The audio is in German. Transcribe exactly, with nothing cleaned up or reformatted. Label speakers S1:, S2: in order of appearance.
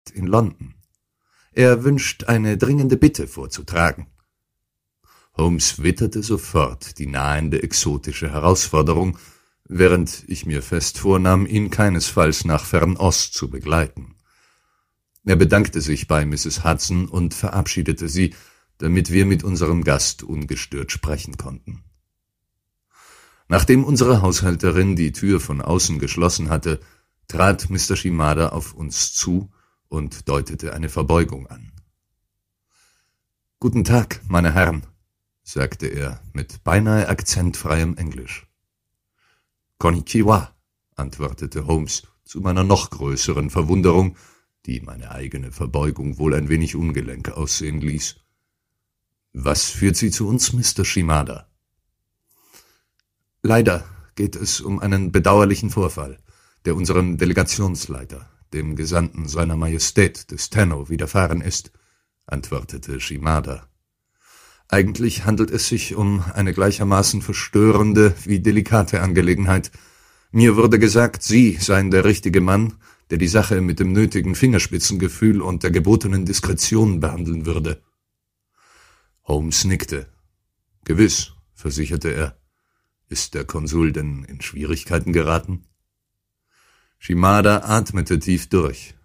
S1: in London. Er wünscht, eine dringende Bitte vorzutragen.« Holmes witterte sofort die nahende exotische Herausforderung, während ich mir fest vornahm, ihn keinesfalls nach Fernost zu begleiten. Er bedankte sich bei Misses Hudson und verabschiedete sie, damit wir mit unserem Gast ungestört sprechen konnten. Nachdem unsere Haushälterin die Tür von außen geschlossen hatte, trat Mister Shimada auf uns zu und deutete eine Verbeugung an. »Guten Tag, meine Herren«, sagte er mit beinahe akzentfreiem Englisch. »Konnichiwa«, antwortete Holmes zu meiner noch größeren Verwunderung, die meine eigene Verbeugung wohl ein wenig ungelenk aussehen ließ. »Was führt Sie zu uns, Mister Shimada?« »Leider geht es um einen bedauerlichen Vorfall, der unserem Delegationsleiter, dem Gesandten seiner Majestät des Tenno, widerfahren ist«, antwortete Shimada. »Eigentlich handelt es sich um eine gleichermaßen verstörende wie delikate Angelegenheit. Mir wurde gesagt, Sie seien der richtige Mann, der die Sache mit dem nötigen Fingerspitzengefühl und der gebotenen Diskretion behandeln würde.« Holmes nickte. »Gewiss«, versicherte er. »Ist der Konsul denn in Schwierigkeiten geraten?« Shimada atmete tief durch.